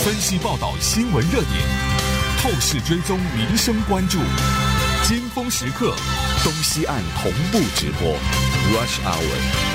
分析报道新闻热点，透视追踪民生关注，尖峰时刻，东西岸同步直播 Rush Hour。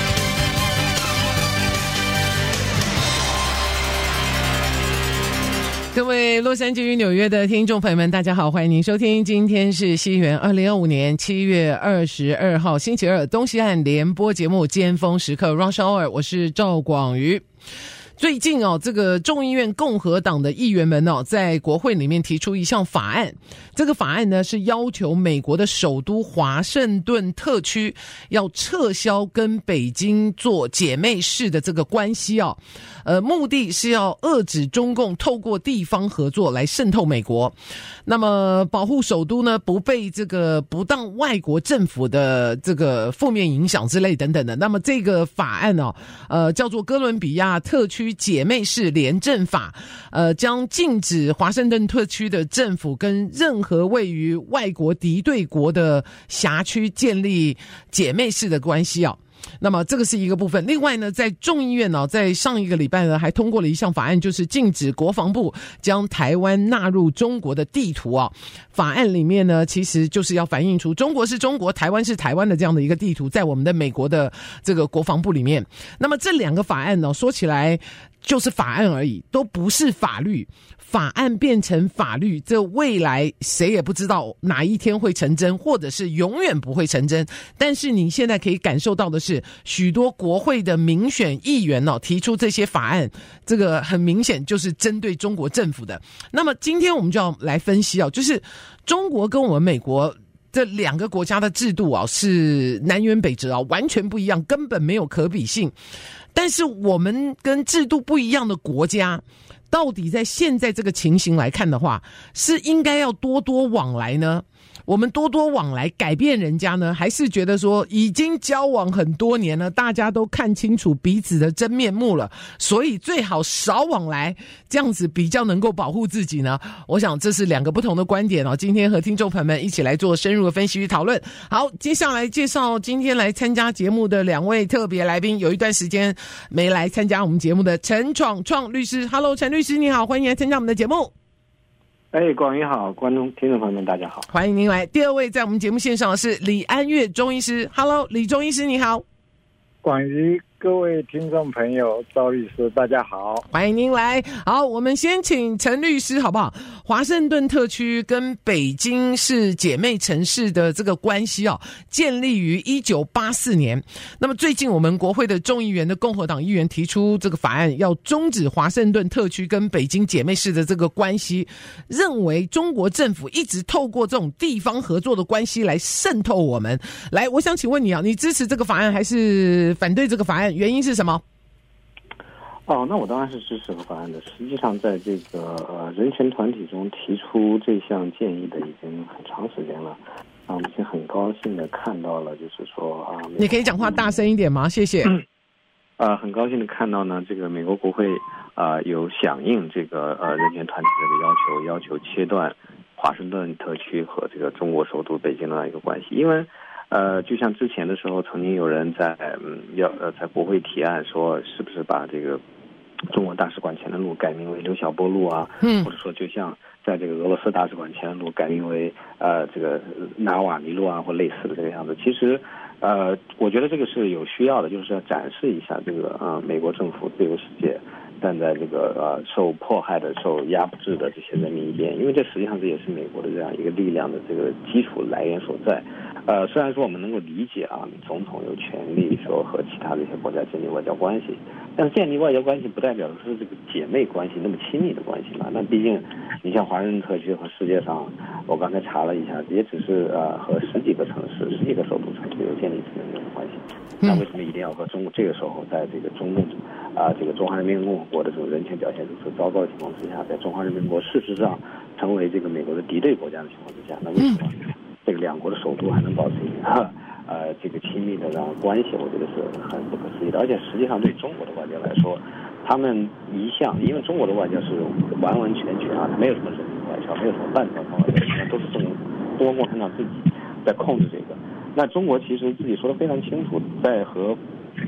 各位洛杉矶与纽约的听众朋友们，大家好，欢迎您收听，今天是西元2025年7月22号星期二，东西岸联播节目尖峰时刻 Rush Hour， 我是赵广瑜。最近这个众议院共和党的议员们在国会里面提出一项法案，这个法案呢是要求美国的首都华盛顿特区要撤销跟北京做姐妹市的这个关系目的是要遏制中共透过地方合作来渗透美国，那么保护首都呢不被这个不当外国政府的这个负面影响之类等等的。那么这个法案叫做哥伦比亚特区姐妹市联政法，将禁止华盛顿特区的政府跟任何位于外国敌对国的辖区建立姐妹市的关系那么这个是一个部分。另外呢，在众议院在上一个礼拜呢还通过了一项法案，就是禁止国防部将台湾纳入中国的地图法案里面呢其实就是要反映出中国是中国，台湾是台湾的这样的一个地图在我们的美国的这个国防部里面。那么这两个法案说起来就是法案而已，都不是法律。法案变成法律，这未来谁也不知道哪一天会成真，或者是永远不会成真。但是你现在可以感受到的是，许多国会的民选议员提出这些法案，这个很明显就是针对中国政府的。那么今天我们就要来分析就是中国跟我们美国这两个国家的制度是南辕北辙完全不一样，根本没有可比性。但是我们跟制度不一样的国家，到底在现在这个情形来看的话，是应该要多多往来呢？我们多多往来改变人家呢，还是觉得说已经交往很多年了，大家都看清楚彼此的真面目了，所以最好少往来，这样子比较能够保护自己呢？我想这是两个不同的观点今天和听众朋友们一起来做深入的分析与讨论。好，接下来介绍今天来参加节目的两位特别来宾，有一段时间没来参加我们节目的陈闯创律师。 Hello， 陈律师你好，欢迎来参加我们的节目。 广宇好，观众听众朋友们大家好， 欢迎您来。第二位在我们节目线上的是李安岳中医师。 Hello， 李中医师你好。 广宇，各位听众朋友，赵律师大家好， 欢迎您来。好，我们先请陈律师好不好？华盛顿特区跟北京是姐妹城市的这个关系建立于1984年。那么最近我们国会的众议员的共和党议员提出这个法案，要终止华盛顿特区跟北京姐妹市的这个关系，认为中国政府一直透过这种地方合作的关系来渗透我们。来，我想请问你你支持这个法案还是反对这个法案？原因是什么？ 那我当然是支持这个法案的。实际上在这个人权团体中提出这项建议的已经很长时间了我们已经很高兴的看到了，就是说你可以讲话大声一点吗？谢谢。 很高兴的看到呢，这个美国国会有响应这个人权团体的要求切断华盛顿特区和这个中国首都北京的一个关系。因为就像之前的时候，曾经有人在国会提案说，是不是把这个中国大使馆前的路改名为刘晓波路或者说就像在这个俄罗斯大使馆前的路改名为这个纳瓦尼路或类似的这个样子。其实我觉得这个是有需要的，就是要展示一下这个美国政府自由世界站在这个受迫害的、受压制的这些人民一边，因为这实际上这也是美国的这样一个力量的这个基础来源所在。虽然说我们能够理解总统有权利说和其他的一些国家建立外交关系，但是建立外交关系不代表是这个姐妹关系那么亲密的关系嘛。那毕竟你像华盛顿特区和世界上，我刚才查了一下，也只是和十几个城市、10几个首都城市有建立这样的关系。那为什么一定要和中国这个时候在这个中共这个中华人民共和国的这种人权表现如此糟糕的情况之下，在中华人民共和国事实上成为这个美国的敌对国家的情况之下，那为什么这个两国的首都还能保持一个这个亲密的关系？我觉得是很不可思议的。而且实际上对中国的外交来说，他们一向因为中国的外交是完完全全没有什么人民外交，没有什么半官方外交，都是中国共产党自己在控制这个。那中国其实自己说得非常清楚，在和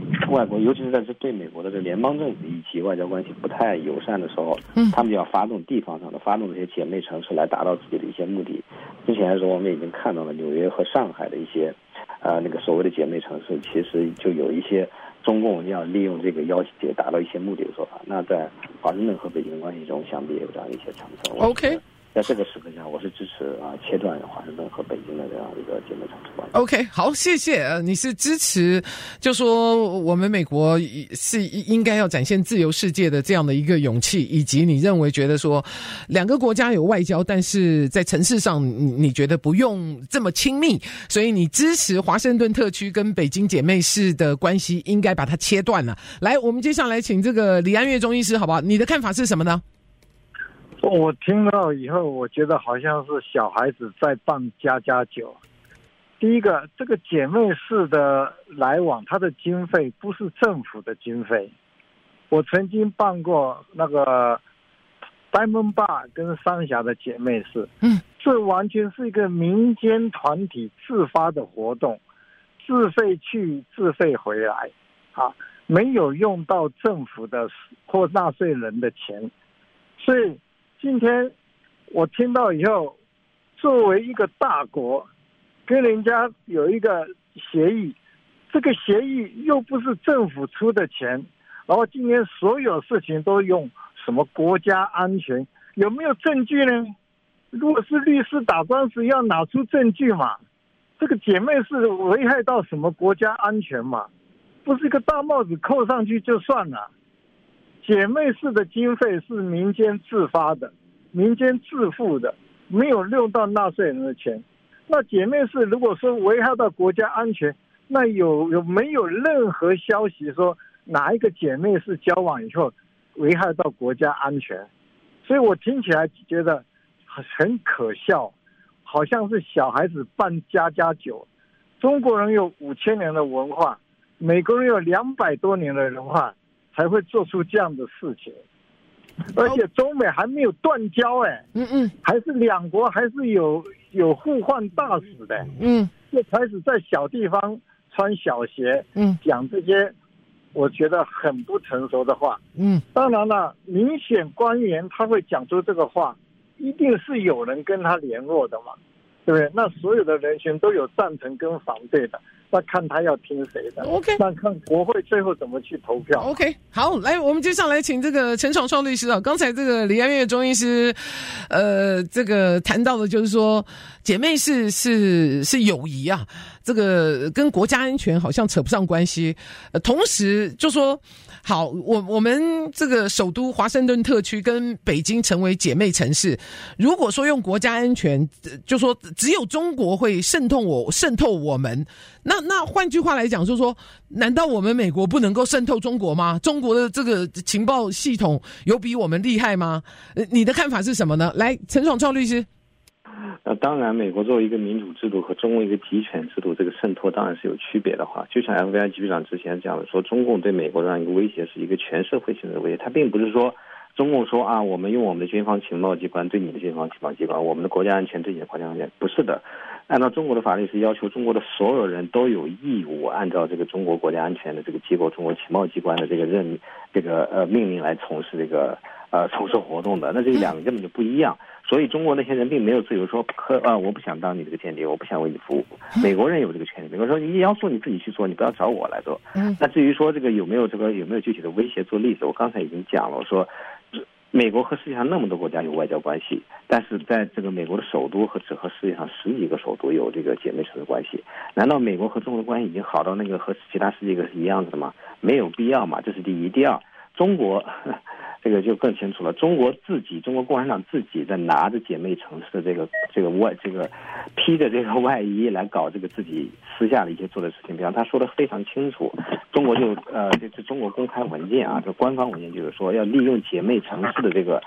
外国，尤其是在对美国的这联邦政府以及外交关系不太友善的时候，他们就要发动地方上的发动这些姐妹城市来达到自己的一些目的。之前的时候我们已经看到了纽约和上海的一些那个所谓的姐妹城市，其实就有一些中共要利用这个要挟达到一些目的的做法。那在华盛顿和北京的关系中，想必也有这样一些成分。 OK。 在这个时刻下，我是支持切断华盛顿和北京的这样一个姐妹城市关系。 OK， 好，谢谢。你是支持，就说我们美国是应该要展现自由世界的这样的一个勇气，以及你认为觉得说两个国家有外交，但是在城市上你觉得不用这么亲密，所以你支持华盛顿特区跟北京姐妹市的关系应该把它切断了。来，我们接下来请这个李安岳中医师，好不好？你的看法是什么呢？ 我听到以后，我觉得好像是小孩子在办家家酒。第一个，这个姐妹市的来往，它的经费不是政府的经费。我曾经办过那个Diamond Bar跟三峡的姐妹市，这完全是一个民间团体自发的活动，自费去自费回来，没有用到政府的或纳税人的钱，所以。今天我听到以后，作为一个大国，跟人家有一个协议，这个协议又不是政府出的钱，然后今天所有事情都用什么国家安全，有没有证据呢？如果是律师打官司，要拿出证据嘛。这个姐妹是危害到什么国家安全嘛？不是一个大帽子扣上去就算了。姐妹市的经费是民间自发的，民间自付的，没有用到纳税人的钱。那姐妹市如果说危害到国家安全，那有没有任何消息说哪一个姐妹市交往以后危害到国家安全？所以我听起来觉得很可笑，好像是小孩子办家家酒。中国人有5000年的文化，美国人有200多年的文化，才会做出这样的事情。而且中美还没有断交，还是两国还是有互换大使的，就开始在小地方穿小鞋，讲这些我觉得很不成熟的话。当然了，明显官员他会讲出这个话，一定是有人跟他联络的嘛，对不对？那所有的人选都有赞成跟反对的，那看他要听谁的。OK， 那看国会最后怎么去投票。 OK， 好，来，我们接下来请这个陈爽创律师啊。刚才这个李安岳中医师，这个谈到的就是说，姐妹是友谊啊，这个跟国家安全好像扯不上关系。同时就说，好，我们这个首都华盛顿特区跟北京成为姐妹城市，如果说用国家安全，就说只有中国会渗透我们。那换句话来讲，就是说，难道我们美国不能够渗透中国吗？中国的这个情报系统有比我们厉害吗？你的看法是什么呢？来，陈爽创律师。 当然，美国作为一个民主制度和中国一个集权制度，这个渗透当然是有区别的话。就像 FBI 局长之前讲的说，中共对美国这样一个威胁是一个全社会性的威胁，它并不是说中共说啊，我们用我们的军方情报机关对你的军方情报机关，我们的国家安全对你的国家安全，不是的。按照中国的法律是要求中国的所有人都有义务按照这个中国国家安全的这个机构中国情报机关的这个命令来从事从事活动的。那这个两个根本就不一样。所以中国那些人并没有自由说我不想当你这个间谍，我不想为你服务。美国人有这个权利，美国人说你要做你自己去做，你不要找我来做。那至于说这个有没有具体的威胁做例子，我刚才已经讲了，我说美国和世界上那么多国家有外交关系，但是在这个美国的首都只和世界上10几个首都有这个姐妹城市关系。难道美国和中国的关系已经好到那个和其他10几个是一样的吗？没有必要嘛，这是第一。第二，中国这个就更清楚了，中国共产党自己在拿着姐妹城市的披着这个外衣来搞这个自己私下的一些做的事情。比方他说的非常清楚，中国中国公开文件啊，这官方文件就是说要利用姐妹城市的这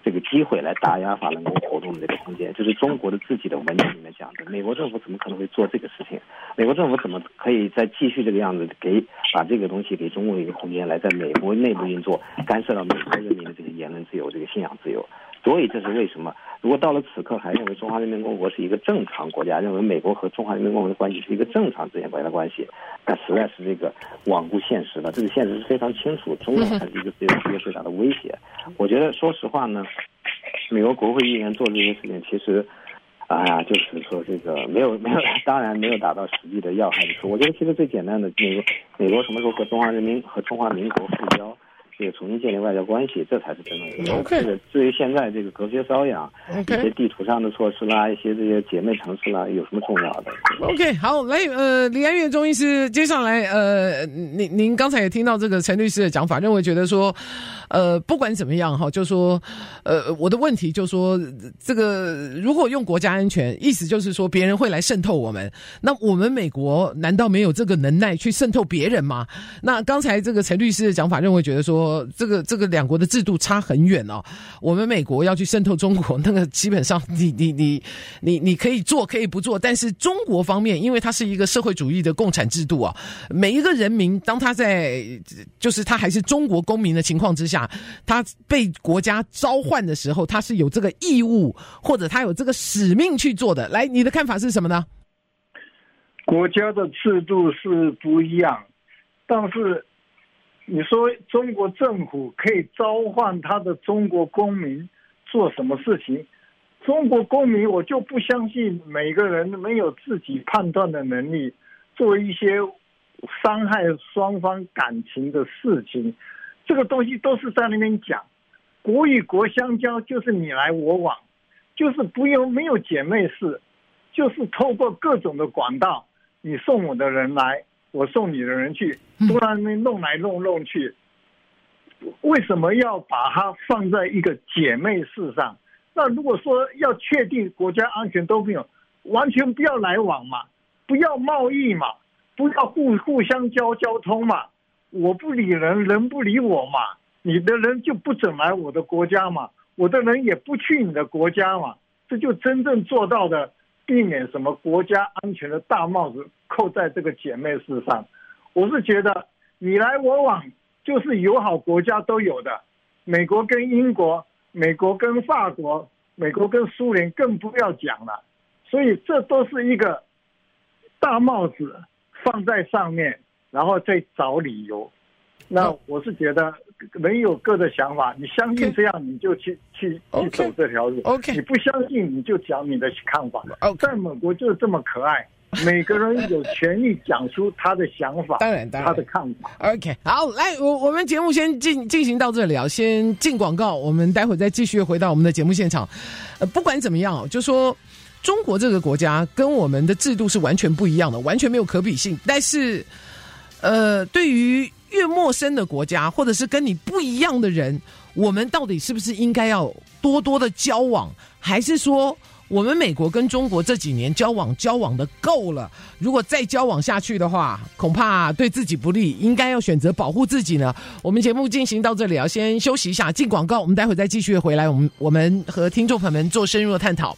这个机会来打压法轮功活动的这个空间。就是中国的自己的文件里面讲的，美国政府怎么可能会做这个事情？美国政府怎么可以再继续这个样子把这个东西给中国一个空间来在美国内部运作，干涉到美国人民的这个言论自由、这个信仰自由？所以这是为什么，如果到了此刻还认为中华人民共和国是一个正常国家，认为美国和中华人民共和国的关系是一个正常自然国家的关系，那实在是这个罔顾现实了。这个现实是非常清楚，中国才是一个世界最大的威胁。我觉得说实话呢，美国国会议员做这些事情，其实就是说这个没有，当然没有达到实际的要害的处。我觉得其实最简单的，美国什么时候和中华民国复交，这个重新建立外交关系，这才是真正的。这个至于现在这个隔靴搔痒，一些地图上的措施啦，一些这些姐妹城市啦，有什么重要的 ？OK， 好，来，李安岳中医师，接下来您刚才也听到这个陈律师的讲法，认为觉得说，不管怎么样哈，就说，我的问题就说，这个如果用国家安全，意思就是说别人会来渗透我们，那我们美国难道没有这个能耐去渗透别人吗？那刚才这个陈律师的讲法，认为觉得说，这个两国的制度差很远哦。我们美国要去渗透中国，那个基本上你可以做可以不做，但是中国方面，因为它是一个社会主义的共产制度啊，每一个人民当他就是他还是中国公民的情况之下，他被国家召唤的时候，他是有这个义务或者他有这个使命去做的。来，你的看法是什么呢？ 国家的制度是不一样，但是你说中国政府可以召唤他的中国公民做什么事情？中国公民我就不相信每个人没有自己判断的能力，做一些伤害双方感情的事情。这个东西都是在那边讲，国与国相交就是你来我往，就是没有姐妹市，就是透过各种的管道，你送我的人来，我送你的人去，都在那边弄来弄去。为什么要把它放在一个姐妹市上？那如果说要确定国家安全都没有，完全不要来往嘛，不要贸易嘛，不要互相交通嘛，我不理人，人不理我嘛，你的人就不准来我的国家嘛，我的人也不去你的国家嘛，这就真正做到的避免什么国家安全的大帽子扣在这个姐妹市上。我是觉得你来我往就是友好国家都有的，美国跟英国，美国跟法国，美国跟苏联更不要讲了，所以这都是一个大帽子放在上面，然后再找理由。那我是觉得人有各的想法，你相信这样你就去走这条路，你不相信你就讲你的看法。在美国就是这么可爱，每个人有权利讲出他的想法，当然他的看法。 OK， 好，来，我们节目先进行到这里啊，先进广告，我们待会再继续回到我们的节目现场。不管怎么样，就说中国这个国家跟我们的制度是完全不一样的，完全没有可比性。但是，对于越陌生的国家，或者是跟你不一样的人，我们到底是不是应该要多多的交往，还是说我们美国跟中国这几年交往的够了，如果再交往下去的话，恐怕对自己不利，应该要选择保护自己呢？我们节目进行到这里，要先休息一下，进广告，我们待会再继续回来，我们和听众朋友们做深入的探讨。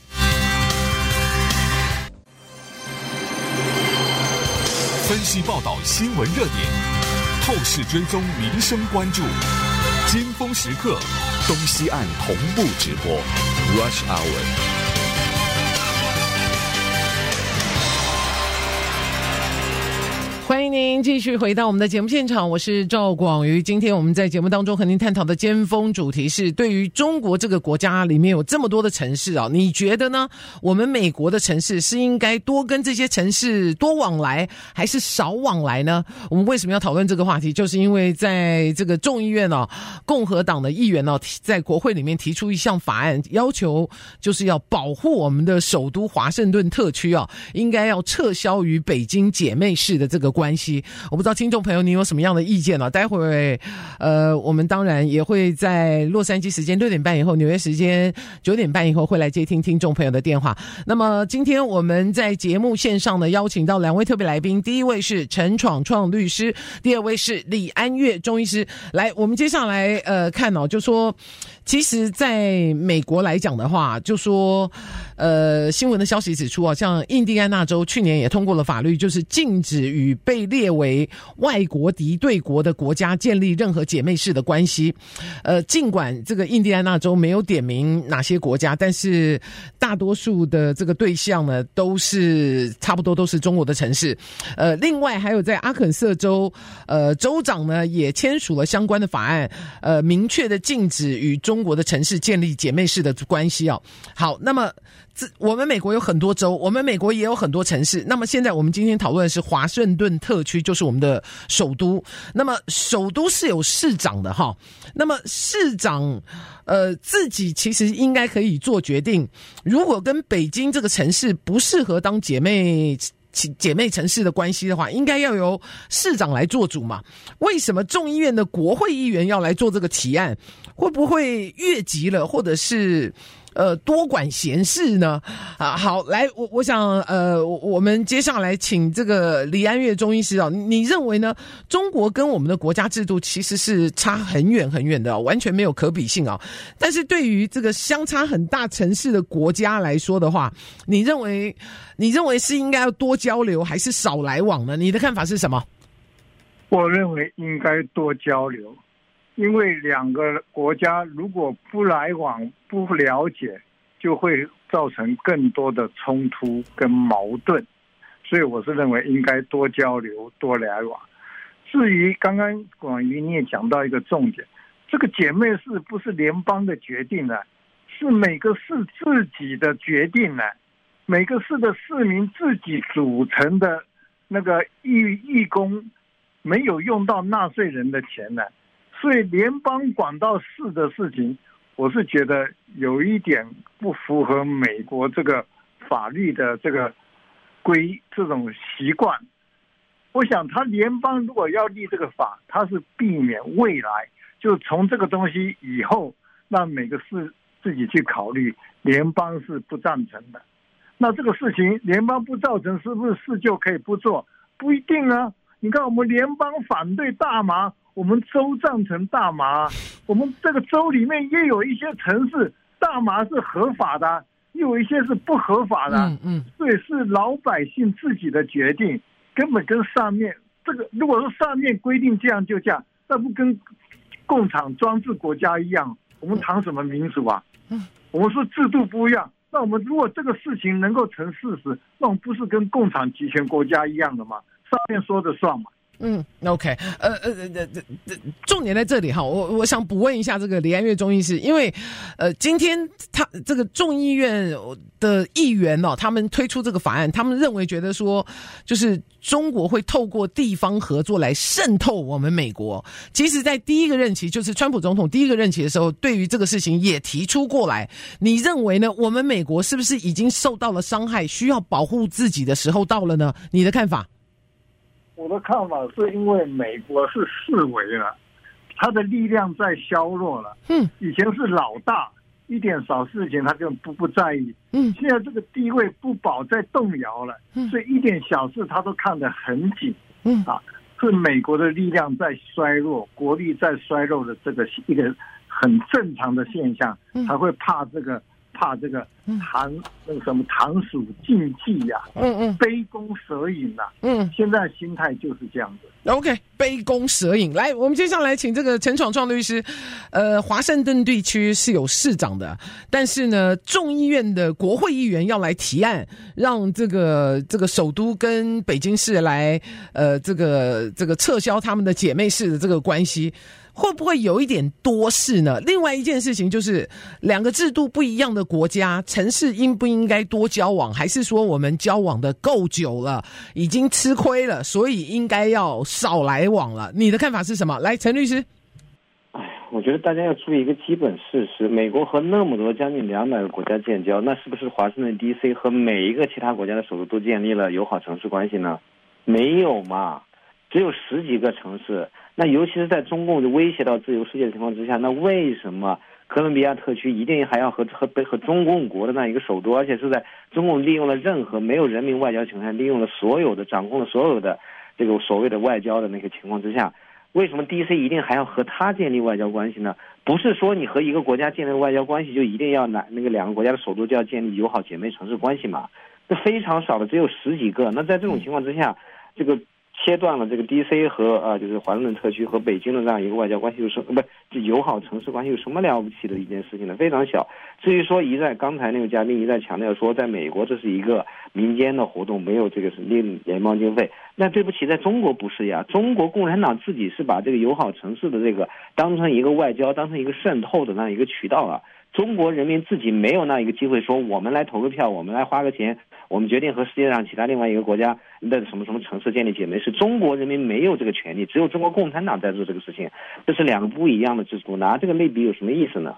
分析报道新闻热点，透视追踪民生关注，尖峰时刻，东西岸同步直播 Rush Hour。 欢迎您继续回到我们的节目现场，我是赵广瑜。今天我们在节目当中和您探讨的尖峰主题是，对于中国这个国家里面有这么多的城市啊，你觉得呢？我们美国的城市是应该多跟这些城市多往来，还是少往来呢？我们为什么要讨论这个话题？就是因为在这个众议院共和党的议员在国会里面提出一项法案，要求就是要保护我们的首都华盛顿特区应该要撤销与北京姐妹市的这个关系。 系。我不知道听众朋友你有什么样的意见呢？待会我们当然也会在洛杉矶时间6点半以后，纽约时间9点半以后会来接听听众朋友的电话。那么今天我们在节目线上呢，邀请到2位特别来宾，第一位是陈闯创律师，第二位是李安岳中医师。来，我们接下来看就说其实在美国来讲的话，就说新闻的消息指出像印第安纳州去年也通过了法律，就是禁止与被列为外国敌对国的国家建立任何姐妹式的关系。尽管这个印第安纳州没有点名哪些国家，但是大多数的这个对象呢，都是差不多都是中国的城市。另外还有在阿肯色州，州长呢也签署了相关的法案，明确的禁止与中国的城市建立姐妹式的关系好，那么我们美国有很多州，我们美国也有很多城市。那么现在我们今天讨论的是华盛顿特区，就是我们的首都。那么首都是有市长的那么市长自己其实应该可以做决定，如果跟北京这个城市不适合当姐妹城市的关系的话，应该要由市长来做主嘛？为什么众议院的国会议员要来做这个提案？会不会越级了，或者是多管闲事呢？好，来，我想我们接下来请这个李安岳中医师你认为呢？中国跟我们的国家制度其实是差很远很远的完全没有可比性但是对于这个相差很大城市的国家来说的话，你认为是应该要多交流还是少来往呢？你的看法是什么？ 我认为应该多交流，因为两个国家如果不来往不了解，就会造成更多的冲突跟矛盾，所以我是认为应该多交流多来往。至于刚刚广瑜你也讲到一个重点，这个姐妹市不是联邦的决定呢，是每个市自己的决定呢，每个市的市民自己组成的那个义工没有用到纳税人的钱呢，所以联邦管到市的事情，我是觉得有一点不符合美国这个法律的这个这种习惯。我想他联邦如果要立这个法，他是避免未来就从这个东西以后让每个市自己去考虑，联邦是不赞成的。那这个事情联邦不造成，是不是市就可以不做？不一定啊。你看我们联邦反对大麻，我们州赞成大麻，我们这个州里面也有一些城市大麻是合法的，也有一些是不合法的，所以是老百姓自己的决定，根本跟上面这个，如果说上面规定这样就这样，那不跟共产专制国家一样，我们谈什么民主啊？我们说制度不一样，那我们如果这个事情能够成事实，那我们不是跟共产集权国家一样的吗？上面说的算嘛。 OK， 重点在这里我想补问一下这个李安岳中医师，因为今天他这个众议院的议员他们推出这个法案，他们认为觉得说，就是中国会透过地方合作来渗透我们美国。其实在第一个任期，就是川普总统第一个任期的时候，对于这个事情也提出过来。你认为呢？我们美国是不是已经受到了伤害，需要保护自己的时候到了呢？你的看法？ 我的看法是因为美国是式微了，他的力量在削弱了。以前是老大，一点小事情他根本不在意。现在这个地位不保在动摇了，所以一点小事他都看得很紧。是美国的力量在衰弱，国力在衰弱的这个一个很正常的现象，才会怕这个糖鼠竞技呀，杯弓蛇影啊，现在心态就是这样子。 OK， 杯弓蛇影。来，我们接下来请这个陈闯创律师。华盛顿地区是有市长的，但是呢，众议院的国会议员要来提案，让这个首都跟北京市来这个撤销他们的姐妹市的这个关系。会不会有一点多事呢？另外一件事情就是两个制度不一样的国家，城市应不应该多交往，还是说我们交往的够久了，已经吃亏了，所以应该要少来往了？你的看法是什么？来，陈律师。 我觉得大家要注意一个基本事实，美国和那么多将近200个国家建交，那是不是华盛顿 DC 和每一个其他国家的首都都建立了友好城市关系呢？没有嘛。 只有10几个城市。那尤其是在中共威胁到自由世界的情况之下，那为什么哥伦比亚特区一定还要和中共国的那一个首都，而且是在中共利用了任何没有人民外交情况，利用了掌控了所有的这个所谓的外交的那个情况之下，为什么 DC 一定还要和他建立外交关系呢？不是说你和一个国家建立外交关系就一定要那个2个国家的首都就要建立友好姐妹城市关系嘛？这非常少的，只有10几个。那在这种情况之下，这个切断了这个 DC 和就是华盛顿特区和北京的这样一个外交关系，友好城市关系有什么了不起的一件事情呢？非常小。至于说刚才那个嘉宾一再强调说，在美国这是一个民间的活动，没有这个是联邦经费。那对不起，在中国不是呀。中国共产党自己是把这个友好城市的这个当成一个外交，当成一个渗透的那一个渠道啊。中国人民自己没有那一个机会说，我们来投个票，我们来花个钱，我们决定和世界上其他另外一个国家的什么城市建立姐妹，是中国人民没有这个权利，只有中国共产党在做这个事情，这是2个不一样的制度，拿这个类比有什么意思呢？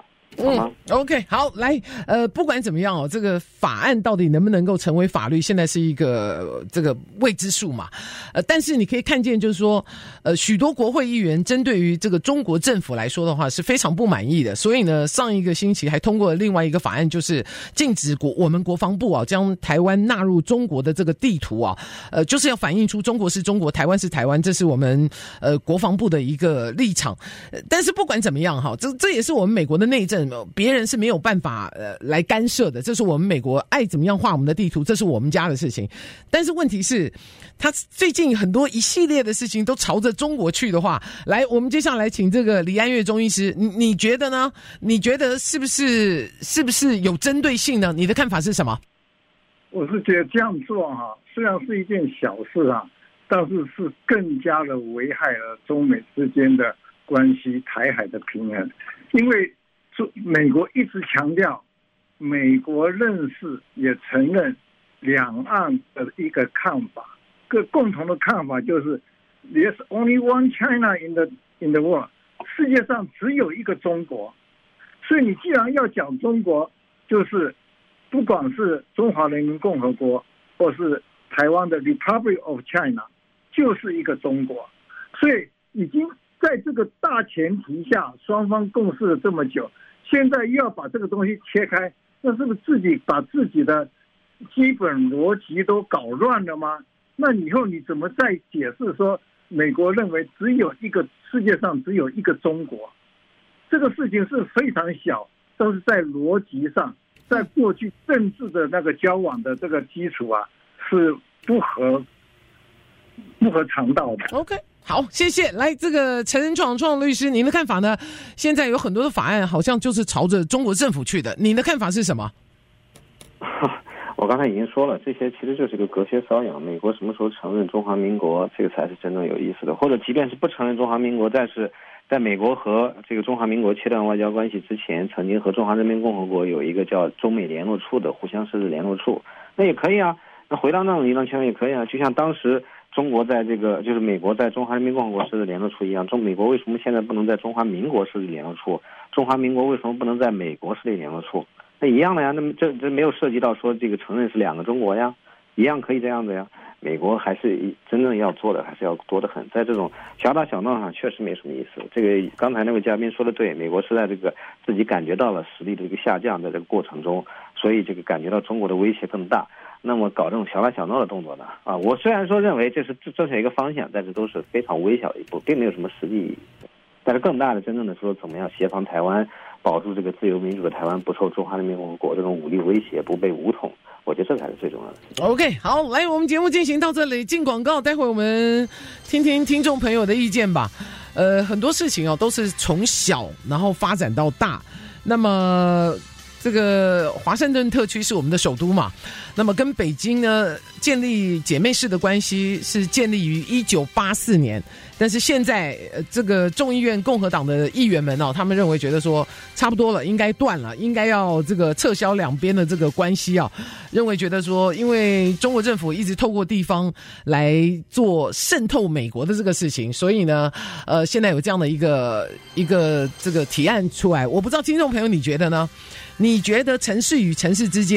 OK， 好，来，不管怎么样这个法案到底能不能够成为法律，现在是一个这个未知数嘛。但是你可以看见，就是说，许多国会议员针对于这个中国政府来说的话是非常不满意的，所以呢，上一个星期还通过了另外一个法案，就是禁止我们国防部将台湾纳入中国的这个地图就是要反映出中国是中国，台湾是台湾，这是我们国防部的一个立场。但是不管怎么样这也是我们美国的内政。别人是没有办法来干涉的，这是我们美国爱怎么样画我们的地图，这是我们家的事情。但是问题是，他最近很多一系列的事情都朝着中国去的话，来，我们接下来请这个李安岳中医师，你觉得呢？你觉得是不是有针对性呢？你的看法是什么？ 我是觉得这样做虽然是一件小事但是是更加的危害了中美之间的关系、台海的平衡，因为美国一直强调，美国认识也承认两岸的一个看法，共同的看法就是 There's only one China in the world， 世界上只有一个中国。所以你既然要讲中国，就是不管是中华人民共和国或是台湾的 Republic of China， 就是一个中国。所以已经在这个大前提下，双方共事了这么久，现在又要把这个东西切开，那是不是自己把自己的基本逻辑都搞乱了吗？那以后你怎么再解释说美国认为世界上只有一个中国？这个事情是非常小，都是在逻辑上，在过去政治的那个交往的这个基础是不合常道的。 OK， 好，谢谢。来，这个陈仁创律师，您的看法呢？现在有很多的法案好像就是朝着中国政府去的，您的看法是什么？ 我刚才已经说了，这些其实就是个隔靴搔痒。美国什么时候承认中华民国，这个才是真正有意思的。或者即便是不承认中华民国，但是在美国和这个中华民国切断外交关系之前，曾经和中华人民共和国有一个叫中美联络处的互相设置联络处，那也可以啊。那回到那种理论圈也可以啊。就像当时中国在就是美国在中华人民共和国设置联络处一样，美国为什么现在不能在中华民国设置联络处？中华民国为什么不能在美国设立联络处？那一样的呀，那么这没有涉及到说这个承认是两个中国呀，一样可以这样的呀。美国还是真正要做的还是要多得很，在这种小打小闹上确实没什么意思。这个刚才那位嘉宾说的对，美国是在这个自己感觉到了实力的一个下降，在这个过程中，所以这个感觉到中国的威胁更大。那么搞这种小打小闹的动作呢？我虽然说认为这是一个方向，但是都是非常微小的一步，并没有什么实际意义。但是更大的真正的说，怎么样协防台湾，保住这个自由民主的台湾不受中华人民共和国这种武力威胁，不被武统，我觉得这才是最重要的事情。 OK， 好，来，我们节目进行到这里，进广告，待会我们听听听众朋友的意见吧。很多事情都是从小然后发展到大，那么这个华盛顿特区是我们的首都嘛，那么跟北京呢建立姐妹市的关系是建立于1984年，但是现在这个众议院共和党的议员们他们认为觉得说差不多了，应该断了，应该要这个撤销两边的这个关系认为觉得说，因为中国政府一直透过地方来做渗透美国的这个事情，所以呢现在有这样的一个这个提案出来。我不知道听众朋友你觉得呢？你觉得城市与城市之间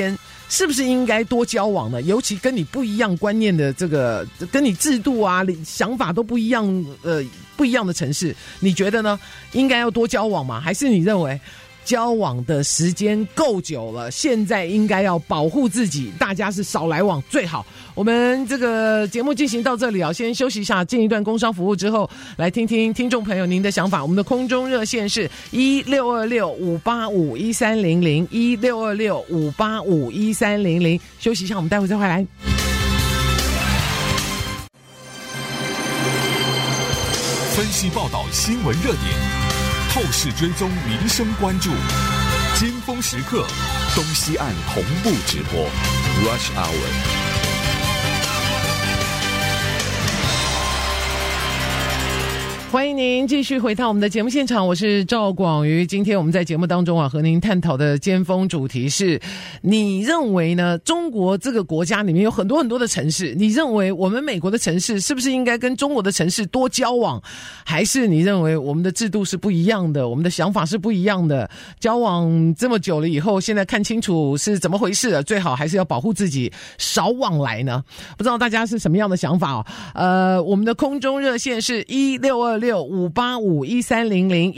是不是应该多交往呢？尤其跟你不一样观念的这个，跟你制度啊、想法都不一样，不一样的城市，你觉得呢？应该要多交往吗？还是你认为交往的时间够久了，现在应该要保护自己，大家是少来往最好？我们这个节目进行到这里啊，先休息一下，进一段工商服务之后，来听听听众朋友您的想法。我们的空中热线是1626-585-1300 1626-585-1300。休息一下，我们待会再回来。 分析报道新闻热点，透视追踪民生关注，尖峰时刻，东西岸同步直播 Rush Hour。 欢迎您继续回到我们的节目现场，我是赵广瑜。今天我们在节目当中啊，和您探讨的尖峰主题是：你认为呢？中国这个国家里面有很多很多的城市，你认为我们美国的城市是不是应该跟中国的城市多交往？还是你认为我们的制度是不一样的，我们的想法是不一样的？交往这么久了以后，现在看清楚是怎么回事了，最好还是要保护自己，少往来呢？不知道大家是什么样的想法哦？我们的空中热线是1626-585-1300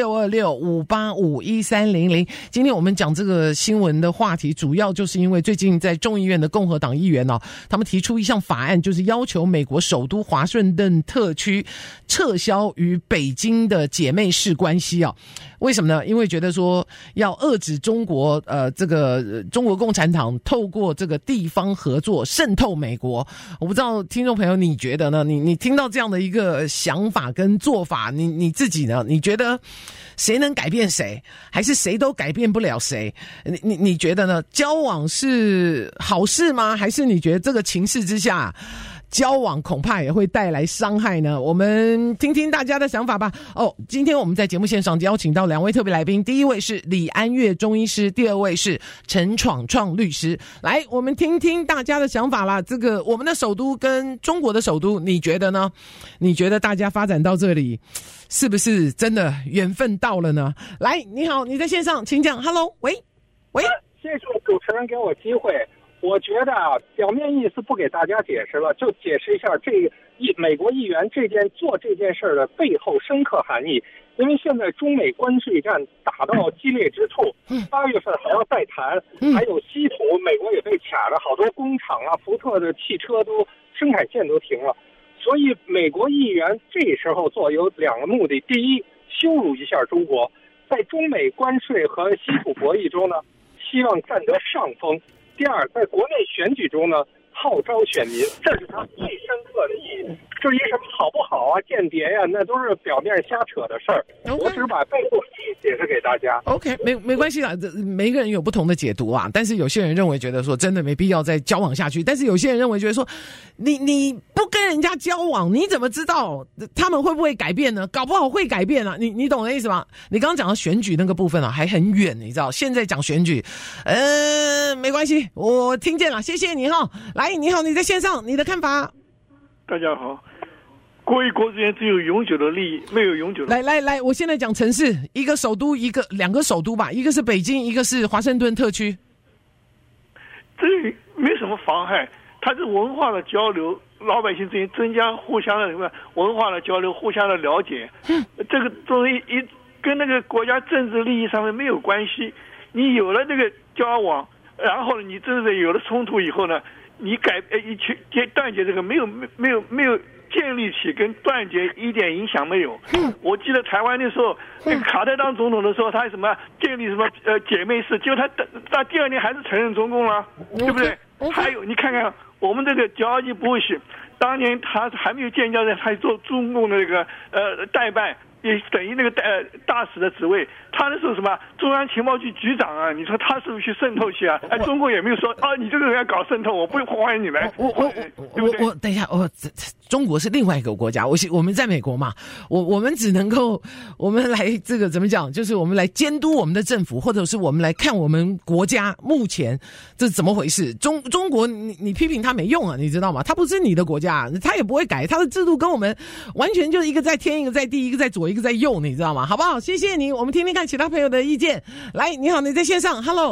1626-585-1300。今天我们讲这个新闻的话题，主要就是因为最近在众议院的共和党议员他们提出一项法案，就是要求美国首都华盛顿特区撤销与北京的姐妹市关系为什么呢？因为觉得说要遏制中国这个中国共产党透过这个地方合作渗透美国。我不知道听众朋友你觉得呢？你听到这样的一个想法跟做法，你自己呢？你觉得谁能改变谁，还是谁都改变不了谁？你觉得呢？交往是好事吗？还是你觉得这个情势之下交往恐怕也会带来伤害呢？我们听听大家的想法吧。今天我们在节目线上邀请到两位特别来宾，第一位是李安月中医师，第二位是陈闯创律师。来，我们听听大家的想法啦。这个我们的首都跟中国的首都，你觉得呢？你觉得大家发展到这里，是不是真的缘分到了呢？来，你好，你在线上，请讲。Hello， 喂， 谢谢主持人给我机会。我觉得表面意思不给大家解释了，就解释一下美国议员做这件事的背后深刻含义。因为现在中美关税战打到激烈之处，8月份还要再谈，还有稀土，美国也被卡着，好多工厂啊，福特的汽车都生产线都停了。所以美国议员这时候做有两个目的：第一，羞辱一下中国，在中美关税和稀土博弈中呢，希望占得上风。第二，在国内选举中呢，号召选民，这是他最深刻的意义。至于什么好不好啊、间谍呀，那都是表面瞎扯的事儿。我只是把背后意义解释给大家。 OK， 没关系啦，每个人有不同的解读啊。但是有些人认为觉得说真的没必要再交往下去，但是有些人认为觉得说，你不跟人家交往，你怎么知道他们会不会改变呢？搞不好会改变啊。你懂我的意思吗？你刚刚讲到选举那个部分还很远，你知道？现在讲选举，没关系，我听见了，谢谢你哈。来，你好，你在线上，你的看法？ 大家好。国与国之间只有永久的利益，没有永久的。 来，我现在讲城市，一个首都，两个首都吧，一个是北京，一个是华盛顿特区。 这没什么妨害，它是文化的交流，老百姓之间增加互相的什么文化的交流，互相的了解。这个东西跟那个国家政治利益上面没有关系。你有了这个交往，然后你真的有了冲突以后呢，你断绝这个没有建立起跟断绝一点影响没有。我记得台湾的时候，卡特当总统的时候，他什么建立什么姐妹市，结果他第二年还是承认中共了，对不对？还有你看看我们这个交际部许，当年他还没有建交的，他做中共的这个代办，也等于那个大使的职位。他那时候什么中央情报局局长啊，你说他是不是去渗透去啊？中国也没有说你这个人要搞渗透，我不欢迎你来。 我等一下，中国是另外一个国家，我们在美国嘛，我们只能够我们来这个怎么讲，就是我们来监督我们的政府，或者是我们来看我们国家目前这怎么回事。中国你批评他没用啊，你知道吗？他不是你的国家，他也不会改，他的制度跟我们完全就是一个在天，一个在地，一个在左，一个在右，你知道吗？好不好？谢谢你，我们听听看其他朋友的意见。来，你好，你在线上 ，Hello。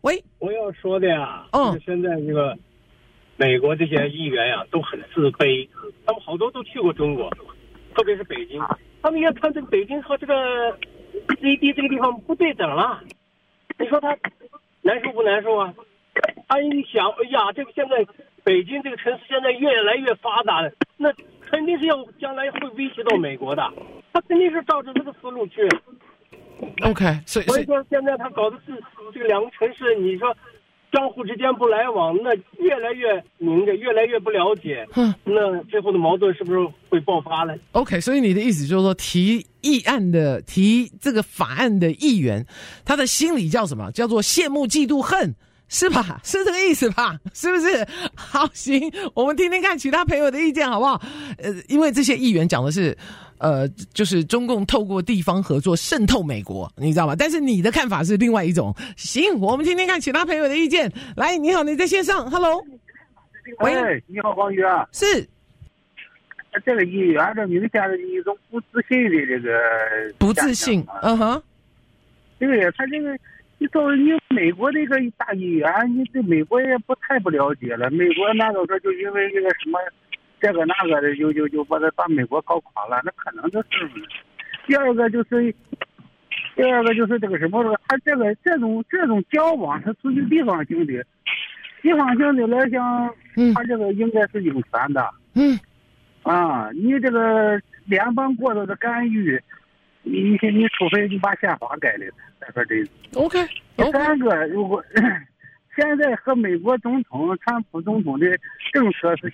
喂， 我要说的呀， 就是现在这个美国这些议员呀，都很自卑，他们好多都去过中国，特别是北京，他们一看这个北京和这个 CBD 这个地方不对等了，你说他难受不难受啊？他一想，哎呀，这个现在北京这个城市现在越来越发达了，那肯定是要将来会威胁到美国的，他肯定是照着这个思路去。 OK， 所以说现在他搞的是这个两个城市，你说相互之间不来往，那越来越拧着，越来越不了解，那最后的矛盾是不是会爆发呢 ？OK， 所以你的意思就是说，提这个法案的议员，他的心理叫什么？叫做羡慕、嫉妒、恨。是吧？是这个意思吧？是不是？好，行，我们听听看其他朋友的意见好不好？因为这些议员讲的是，就是中共透过地方合作渗透美国，你知道吗？但是你的看法是另外一种。行，我们听听看其他朋友的意见。来，你好，你在线上 ，Hello。 喂，你好，黄宇啊。 是。 这个议员这明显是一种不自信的这个。 不自信， 对，他这个。你作为你美国这个大议员，你对美国也太不了解了。美国那个时候就因为这个什么这个那个的，就把美国搞垮了，那可能的事吗？第二个就是这个什么，他这种交往，它属于地方性的来讲，他这个应该是有权的。你这个联邦过多的干预。你除非你把宪法改了，再说这 OK。 第三个，如果现在和美国总统川普总统的政策是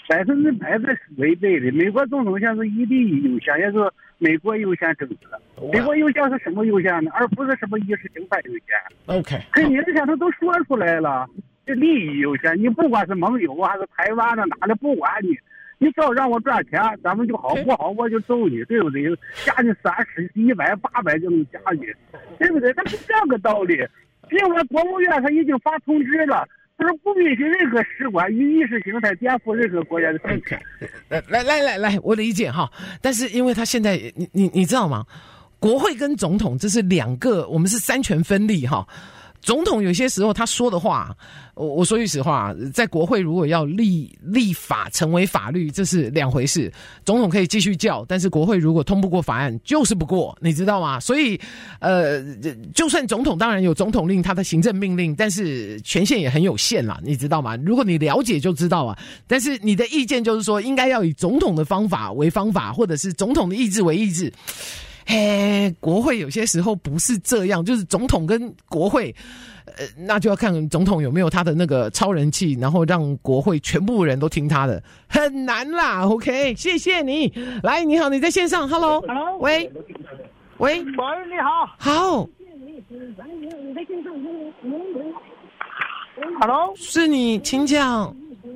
100%的违背的，美国总统现在是以利益优先，也是美国优先政策。美国优先是什么优先呢？而不是什么意识形态优先。 OK。 跟你这些他都说出来了，这利益优先，你不管是盟友还是台湾的哪里，不管你只要让我赚钱，咱们就好，不好我就揍你，对不对？下去30、100、800就能下去，对不对？他是这个道理。另外，国务院他已经发通知了，他说不允许任何使馆以意识形态颠覆任何国家的政权。 来，我理解哈。但是因为他现在，你知道吗？国会跟总统这是两个，我们是三权分立哈。总统有些时候他说的话，我说句实话，在国会如果要立法成为法律，这是两回事。总统可以继续叫，但是国会如果通不过法案，就是不过，你知道吗？所以，就算总统当然有总统令，他的行政命令，但是权限也很有限啦，你知道吗？如果你了解就知道啊。但是你的意见就是说，应该要以总统的方法为方法，或者是总统的意志为意志。国会有些时候不是这样，就是总统跟国会，那就要看总统有没有他的那个超人气，然后让国会全部人都听他的，很难啦。OK， 谢谢你。来，你好，你在线上 ，Hello， 喂， 你好， 好 ，Hello， 是你，请讲。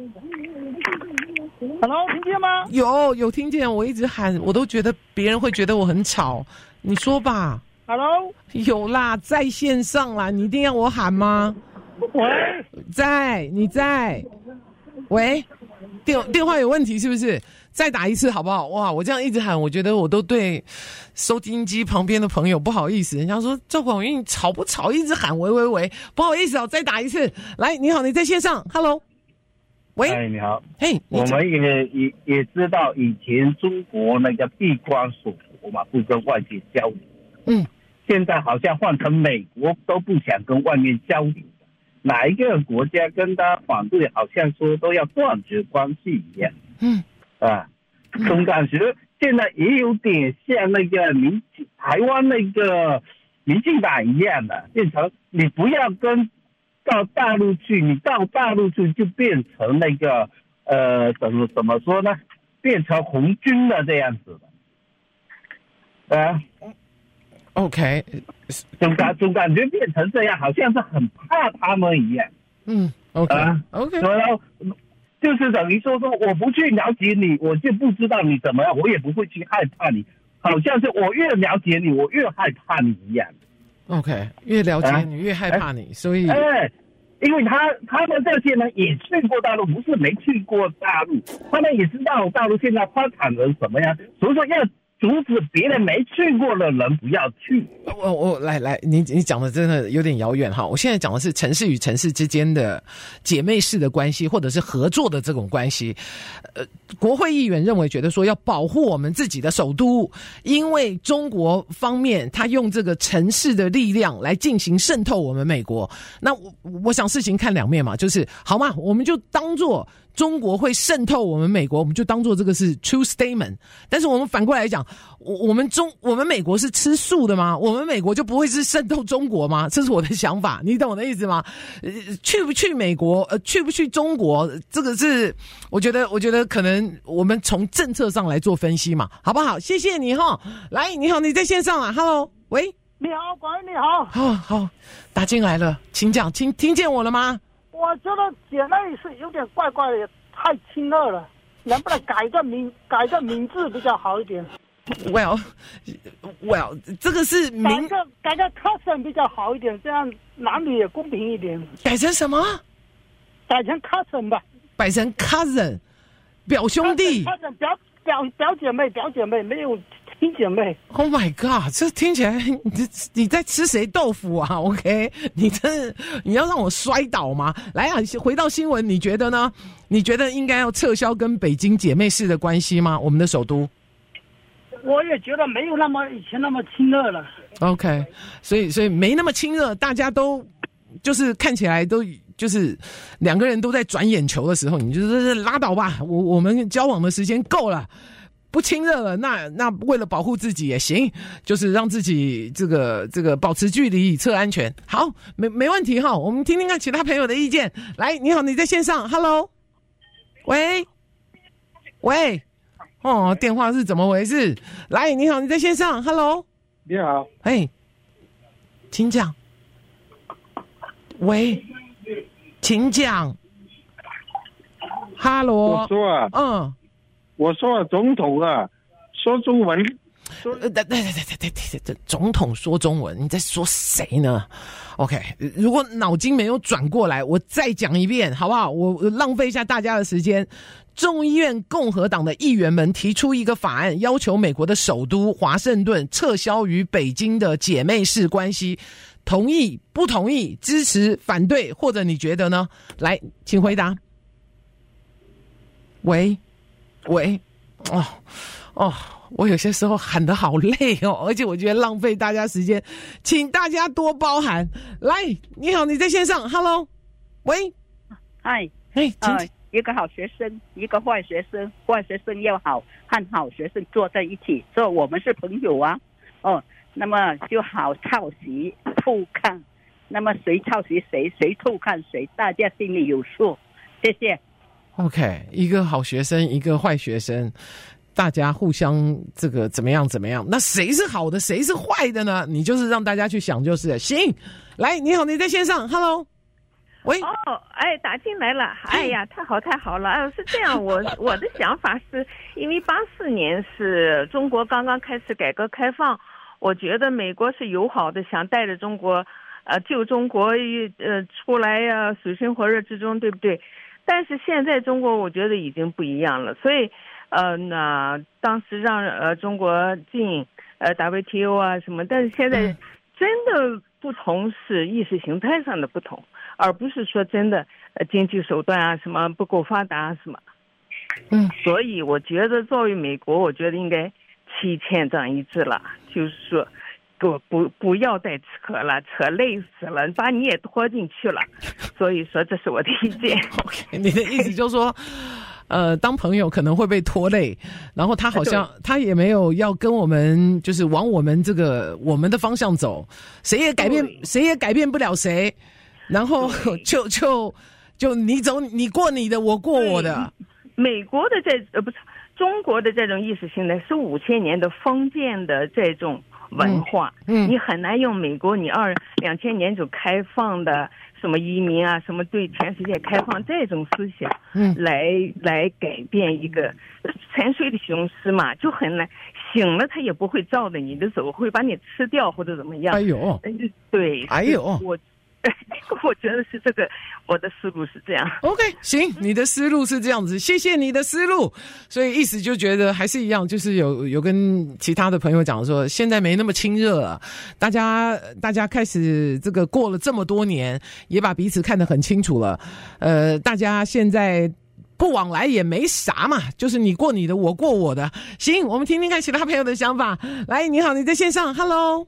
Hello， 听见吗？ 有听见，我一直喊，我都觉得别人会觉得我很吵。你说吧。 Hello， 有啦，在线上啦，你一定要我喊吗？ 喂， 你在？喂，电话有问题是不是？再打一次好不好？哇，我这样一直喊，我觉得我都对收音机旁边的朋友不好意思。人家说赵广运吵不吵？一直喊喂，不好意思哦，再打一次。来，你好，你在线上 ，Hello。喂， 你好。 我们也知道以前中国那个闭关锁国嘛，不跟外界交流。现在好像换成美国都不想跟外面交流，哪一个国家跟他反对，好像说都要断绝关系一样。总感觉现在也有点像那个台湾那个民进党一样的，变成你不要跟。到大陆去，你到大陆去就变成那个怎么说呢？变成红军了这样子的。 OK， 总感觉变成这样，好像是很怕他们一样。 OK， 然后就是等于说我不去了解你，我就不知道你怎么样，我也不会去害怕你，好像是我越了解你，我越害怕你一样。 OK， 越了解你越害怕你，所以因为他们这些人也去过大陆，不是没去过大陆，他们也知道大陆现在发展成什么样，所以说要阻止别人没去过的人不要去。 我来，你讲的真的有点遥远哈。我现在讲的是城市与城市之间的姐妹式的关系，或者是合作的这种关系。国会议员觉得说要保护我们自己的首都，因为中国方面他用这个城市的力量来进行渗透我们美国。那我想事情看两面嘛，就是好嘛，我们就当做中国会渗透我们美国，我们就当做这个是 true statement。但是我们反过来讲，我们美国是吃素的吗？我们美国就不会是渗透中国吗？这是我的想法，你懂我的意思吗？去不去美国，去不去中国，这个是我觉得可能我们从政策上来做分析嘛，好不好？谢谢你哈。来，你好，你在线上啊 ，Hello， 喂， 你好，管理你好。 好，打进来了，请讲，听见我了吗？ 我觉得姐妹是有点怪怪的，太亲热了，能不能改个名字比较好一点 ？Well， 这个是改个 cousin 比较好一点，这样男女也公平一点。 改成什么？ 改成 cousin 吧。 改成 cousin， 表兄弟。 cousin 表姐妹，没有亲姐妹。 Oh my god， 这听起来你在吃谁豆腐啊 ？OK， 你要让我摔倒吗？来啊，回到新闻，你觉得呢？你觉得应该要撤销跟北京姐妹市的关系吗？我们的首都？ 我也觉得没有以前那么亲热了。 OK， 所以没那么亲热，大家都就是看起来都就是两个人都在转眼球的时候，你就是拉倒吧，我们交往的时间够了。不亲热了，那为了保护自己也行，就是让自己这个保持距离以策安全。好，没问题哈。我们听听看其他朋友的意见。来，你好，你在线上 ，Hello， 喂，电话是怎么回事？来，你好，你在线上 ，Hello， 你好， 请讲。喂，请讲。哈罗， 我说啊，我说总统啊，说中文。 总统说中文，你在说谁呢 ？OK， 如果脑筋没有转过来，我再讲一遍，好不好？我浪费一下大家的时间。众议院共和党的议员们提出一个法案，要求美国的首都华盛顿撤销与北京的姐妹市关系。同意不同意？支持反对？或者你觉得呢？来，请回答。喂，我有些时候喊得好累哦，而且我觉得浪费大家时间，请大家多包涵。来，你好，你在线上 ，Hello， 喂， 嗨，一个好学生，一个坏学生，坏学生要和好学生坐在一起，说我们是朋友啊，那么就好抄袭偷看，那么谁抄袭谁偷看谁，大家心里有数。谢谢。 OK， 一个好学生，一个坏学生，大家互相这个怎么样？那谁是好的，谁是坏的呢？你就是让大家去想就是了。行，来，你好，你在线上 ，Hello， 喂， 打进来了，哎呀，太好了，是这样，我的想法是因为84年是中国刚刚开始改革开放，我觉得美国是友好的，想带着中国，救中国出来呀，水深火热之中，对不对？但是现在中国我觉得已经不一样了，所以那当时让中国进WTO 啊什么，但是现在真的不同是意识形态上的不同，而不是说真的经济手段啊什么不够发达什么。所以我觉得作为美国，我觉得应该齐签这样一致了，就是说不要再扯了，扯累死了，把你也拖进去了。所以说这是我的意见。 Okay， 你的意思就是说当朋友可能会被拖累，然后他好像他也没有要跟我们就是往我们我们的方向走，谁也改变不了谁，然后就你走你过你的，我过我的。 美国的不是中国的这种意识形态是5000年的封建的这种文化，你很难用美国你2000年就开放的什么移民啊，什么对全世界开放这种思想，来改变一个沉睡的雄狮嘛，就很难，醒了他也不会照着你的走，会把你吃掉或者怎么样。哎呦，对， 哎呦， 我觉得是这个，我的思路是这样。 OK， 行，你的思路是这样子，谢谢你的思路。所以意思就觉得还是一样，就是有跟其他的朋友讲说，现在没那么亲热了，大家开始这个过了这么多年，也把彼此看得很清楚了。大家现在不往来也没啥嘛，就是你过你的，我过我的。行，我们听听看其他朋友的想法。来，你好，你在线上 ，Hello，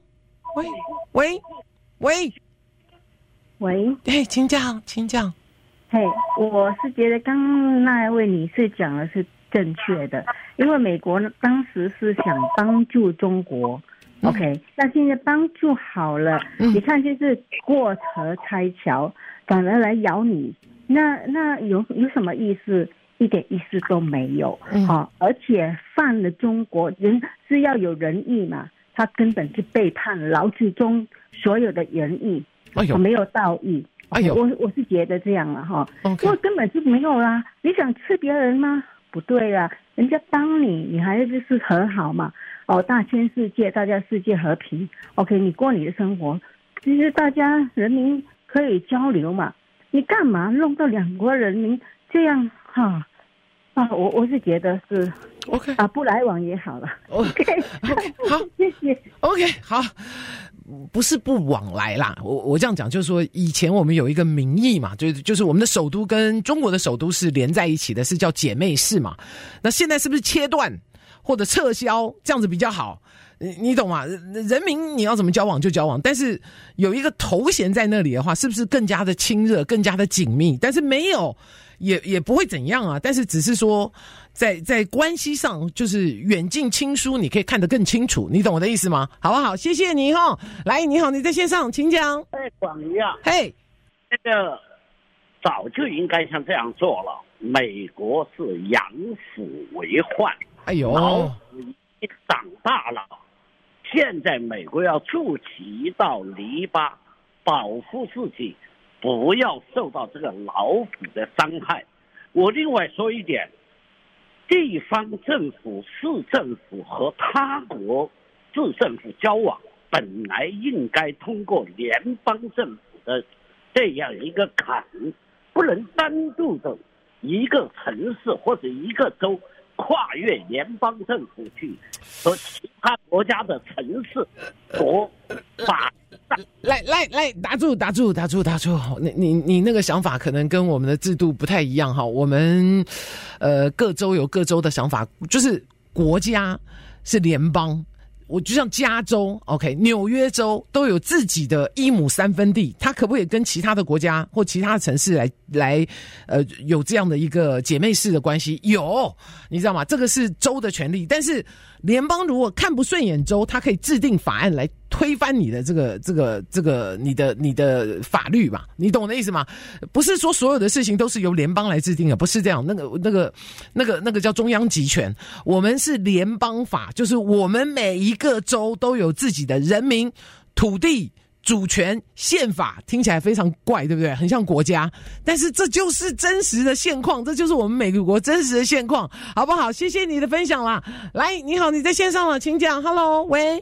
喂，嘿，请讲。 嘿，我是觉得刚刚那位女士讲的是正确的，因为美国当时是想帮助中国。OK， 那现在帮助好了，你看就是过河拆桥，反而来咬你，那有什么意思？一点意思都没有。而且犯了中国人是要有仁义嘛，他根本是背叛了老祖宗所有的仁义，没有道义。我是觉得这样了哈，因为根本就没有啦。你想吃别人吗？不对啦，人家帮你还是就是和好嘛。大千世界，大家世界和平。OK， 你过你的生活，其实大家人民可以交流嘛。你干嘛弄到两国人民这样哈？我是觉得是 OK 不来往也好了。OK， 好， 谢谢。 OK， 好，不是不往来啦，我这样讲就是说，以前我们有一个名义嘛，就是我们的首都跟中国的首都是连在一起的，是叫姐妹市嘛。那现在是不是切断或者撤销这样子比较好？你懂吗？人民你要怎么交往就交往，但是有一个头衔在那里的话，是不是更加的亲热，更加的紧密？但是没有也不会怎样啊，但是只是说在关系上就是远近亲疏，你可以看得更清楚，你懂我的意思吗？好不好？谢谢你齁。来，你好，你在线上，请讲。 广义啊，这个早就应该像这样做了。美国是养虎为患，老虎已经长大了，现在美国要筑起一道篱笆，保护自己不要受到这个老虎的伤害。我另外说一点，地方政府、市政府和他国市政府交往，本来应该通过联邦政府的这样一个坎，不能单独的一个城市或者一个州跨越联邦政府去和其他国家的城市国法。 来，打住！你那个想法可能跟我们的制度不太一样哈。我们各州有各州的想法，就是国家是联邦。我就像加州 ，OK， 纽约州都有自己的1亩3分地，它可不可以跟其他的国家或其他的城市来有这样的一个姐妹市的关系？有，你知道吗？这个是州的权利，但是联邦如果看不顺眼州，它可以制定法案来推翻你的这个你的法律嘛？你懂我的意思吗？不是说所有的事情都是由联邦来制定的，不是这样。那个叫中央集权，我们是联邦法，就是我们每一个州都有自己的人民、土地、主权、宪法，听起来非常怪，对不对？很像国家，但是这就是真实的现况，这就是我们美国真实的现况，好不好？谢谢你的分享啦。来，你好，你在线上了，请讲。Hello， 喂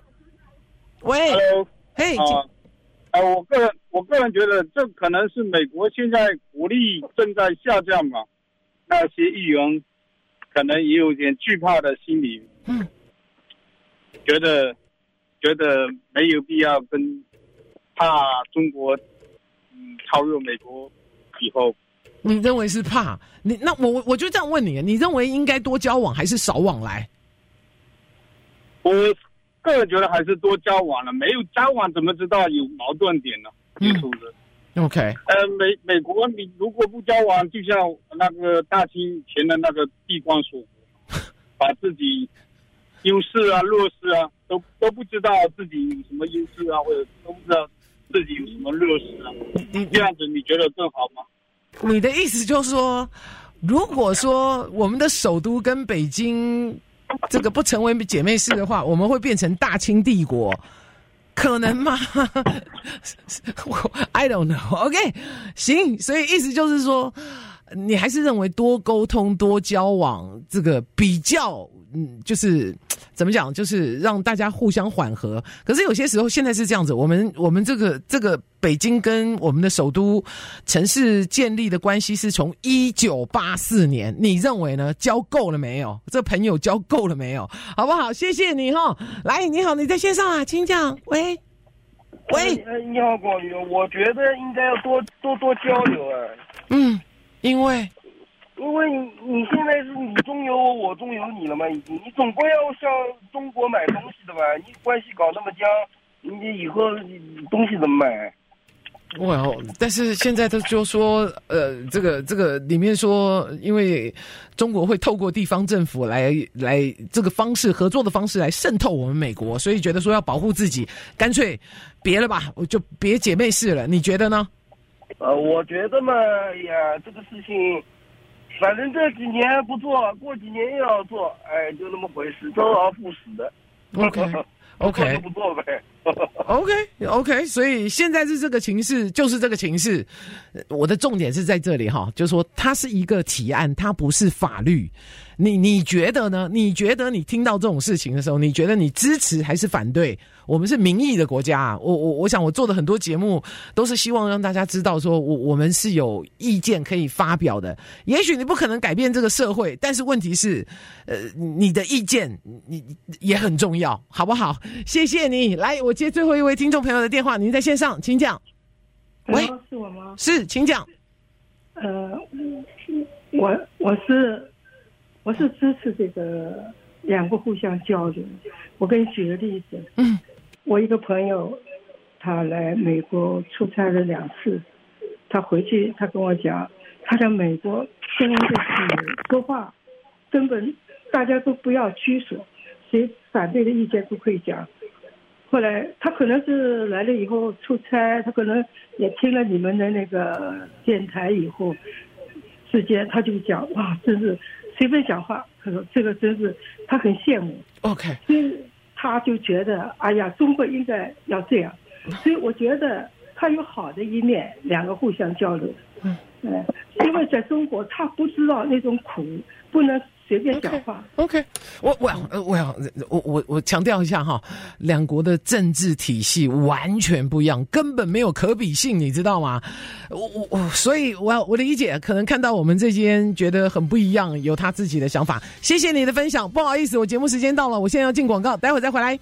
，Hello， 嘿， 我个人觉得这可能是美国现在国力正在下降嘛，那些议员可能也有点惧怕的心理，觉得没有必要跟怕中国超越美国以后。 你认为是怕？那我就这样问你，你认为应该多交往还是少往来？ 我个人觉得还是多交往了，没有交往怎么知道有矛盾点呢？是不是 ？OK。 美国你如果不交往，就像那个大清前的那个地方说，把自己优势啊、弱势啊都不知道自己有什么优势啊，或者都不知道自己有什么弱势啊，这样子你觉得更好吗？ 你的意思就是说，如果说我们的首都跟北京这个不成为姐妹市的话，我们会变成大清帝国，可能吗？I don't know。OK， 行，所以意思就是说， 你还是认为多沟通、多交往，这个比较，就是怎么讲，就是让大家互相缓和。可是有些时候现在是这样子，我们这个北京跟我们的首都城市建立的关系是从1984年，你认为呢？交够了没有？这朋友交够了没有？好不好？谢谢你哈。来，你好，你在线上啊，请讲。喂。 你好，广宇，我觉得应该要多交流啊。 因为你现在是你中有我，我中有你了嘛，已经，你总归要向中国买东西的吧？你关系搞那么僵，你以后东西怎么买？ 但是现在就说，这个里面说，因为中国会透过地方政府来这个方式合作的方式来渗透我们美国，所以觉得说要保护自己，干脆别了吧，我就别姐妹市了。你觉得呢？ 我觉得嘛，哎呀，这个事情，反正这几年不做，过几年又要做，哎，就那么回事，周而复始的。 OK， 不做呗。 OK， 所以现在是这个情势，就是这个情势。我的重点是在这里哈，就是说它是一个提案，它不是法律。你觉得呢？你觉得你听到这种事情的时候，你觉得你支持还是反对？我们是民意的国家啊，我想我做的很多节目都是希望让大家知道说我们是有意见可以发表的。也许你不可能改变这个社会，但是问题是你的意见你也很重要，好不好？谢谢你。来，我接最后一位听众朋友的电话，您在线上，请讲。喂， 是我吗？ 是，请讲。 我是支持这个两国互相交流。我给你举个例子，我一个朋友，他来美国出差了2次，他回去他跟我讲，他在美国跟人家说话，根本大家都不要拘束，谁反对的意见都可以讲。后来他可能是来了以后出差，他可能也听了你们的那个电台以后，之间他就讲，哇，真是随便讲话，他说这个真是他很羡慕。 OK， 所以他就觉得，哎呀，中国应该要这样。所以我觉得他有好的一面，两个互相交流。因为在中国他不知道那种苦，不能随便讲话。 OK， 我强调一下哈，两国的政治体系完全不一样，根本没有可比性，你知道吗？所以我的理解，可能看到我们这间觉得很不一样，有他自己的想法。谢谢你的分享，不好意思，我节目时间到了，我现在要进广告，待会再回来。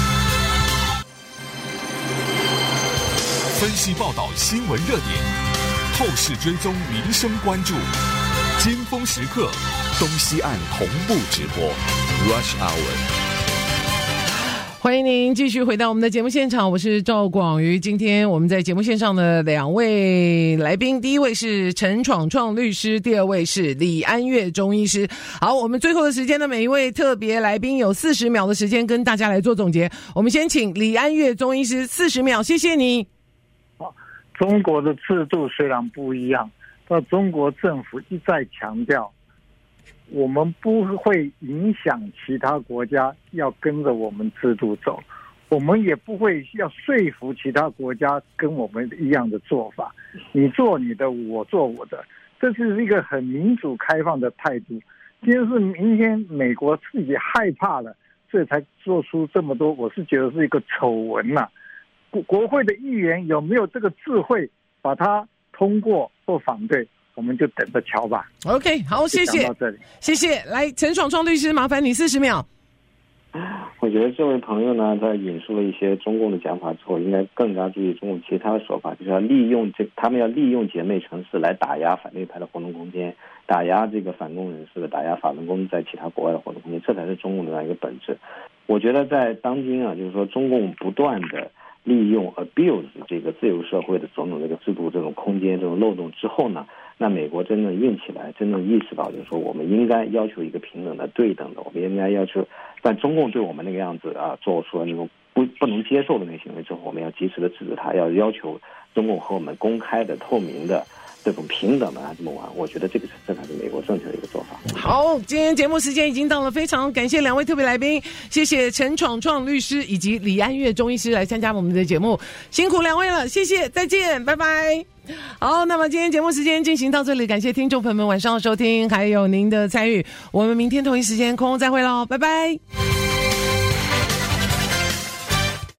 分析报道新闻热点，透视追踪民生关注，尖峰时刻，东西岸同步直播 Rush Hour。 欢迎您继续回到我们的节目现场，我是赵广瑜。今天我们在节目线上的2位来宾，第一位是陈闯创律师，第二位是李安月中医师。好，我们最后的时间呢，每一位特别来宾有40秒的时间跟大家来做总结。我们先请李安月中医师40秒，谢谢你。 中国的制度虽然不一样，但中国政府一再强调，我们不会影响其他国家要跟着我们制度走，我们也不会要说服其他国家跟我们一样的做法。你做你的，我做我的，这是一个很民主开放的态度。今天是明天美国自己害怕了，所以才做出这么多，我是觉得是一个丑闻呐。国会的议员有没有这个智慧把它通过或反对，我们就等着瞧吧。 OK， 好，谢谢，到这里，谢谢。来，陈闯创律师，麻烦你40秒。 我觉得这位朋友呢，在引述了一些中共的讲法之后，应该更加注意中共其他的手法，就是要利用他们要利用姐妹城市来打压反对派的活动空间，打压这个反共人士的，打压法轮功在其他国外的活动空间，这才是中共的那一个本质。我觉得在当今啊，就是说中共不断的利用 abuse 这个自由社会的种种这个制度、这种空间、这种漏洞之后呢，那美国真正硬起来，真正意识到就是说我们应该要求一个平等的、对等的，我们应该要求，但中共对我们那个样子啊，做出了那种不能接受的那个行为之后，我们要及时的制止他，要求中共和我们公开的、透明的、这种平等的这么玩。我觉得这才是美国正确的一个做法。 好，今天节目时间已经到了，非常感谢2位特别来宾，谢谢陈闯创律师以及李安月中医师来参加我们的节目，辛苦2位了，谢谢，再见，拜拜。 好，那么今天节目时间进行到这里，感谢听众朋友们晚上的收听，还有您的参与，我们明天同一时间空中再会咯，拜拜。